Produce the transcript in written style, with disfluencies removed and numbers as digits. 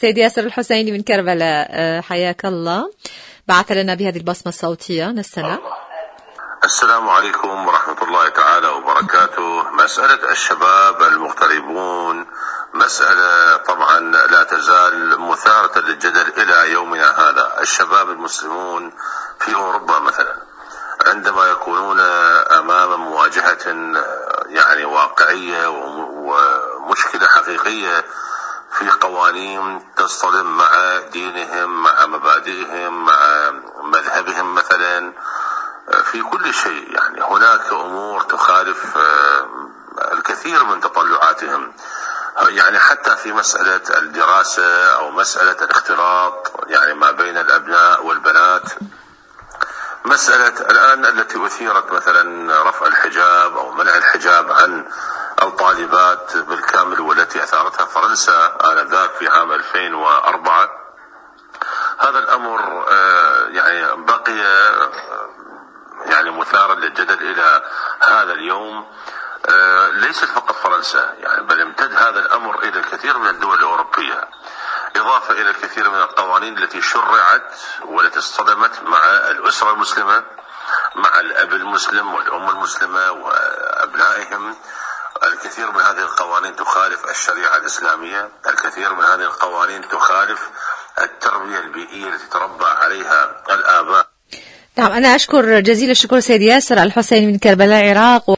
سيد ياسر الحسيني من كربلاء، حياك الله، بعث لنا بهذه البصمة الصوتية، نستمع. السلام عليكم ورحمة الله تعالى وبركاته. مسألة الشباب المغتربون مسألة طبعا لا تزال مثارة للجدل إلى يومنا هذا. الشباب المسلمون في أوروبا مثلا عندما يكونون أمام مواجهة يعني واقعية ومشكلة حقيقية في قوانين تصطدم مع دينهم، مع مبادئهم، مع مذهبهم مثلا، في كل شيء، يعني هناك أمور تخالف الكثير من تطلعاتهم، يعني حتى في مسألة الدراسة أو مسألة الاختلاط يعني ما بين الأبناء والبنات. مسألة الآن التي أثيرت مثلا رفع الحجاب أو منع الحجاب عن الطالبات بالكامل، والتي أثارتها فرنسا آنذاك في عام 2004. هذا الأمر يعني بقي يعني مثارا للجدل إلى هذا اليوم. ليست فقط فرنسا يعني، بل امتد هذا الأمر إلى الكثير من الدول الأوروبية، إضافة إلى الكثير من القوانين التي شرعت والتي اصطدمت مع الأسرة المسلمة، مع الأب المسلم والأم المسلمة وأبنائهم. الكثير من هذه القوانين تخالف الشريعة الإسلامية، الكثير من هذه القوانين تخالف التربية البيئية التي تربى عليها الآباء. نعم، أنا أشكر جزيل الشكر سيد ياسر الحسيني من كربلاء العراق.